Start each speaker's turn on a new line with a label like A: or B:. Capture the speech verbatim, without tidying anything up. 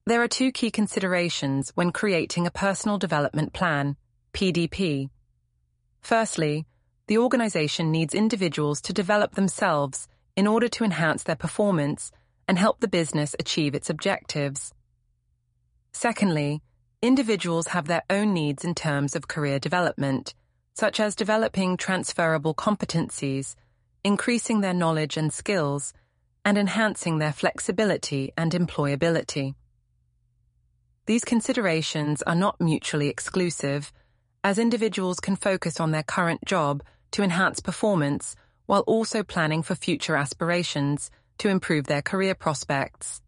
A: There are two key considerations when creating a personal development plan, P D P. Firstly, the organization needs individuals to develop themselves in order to enhance their performance and help the business achieve its objectives. Secondly, individuals have their own needs in terms of career development, such as developing transferable competencies, increasing their knowledge and skills, and enhancing their flexibility and employability. These considerations are not mutually exclusive, as individuals can focus on their current job to enhance performance while also planning for future aspirations to improve their career prospects.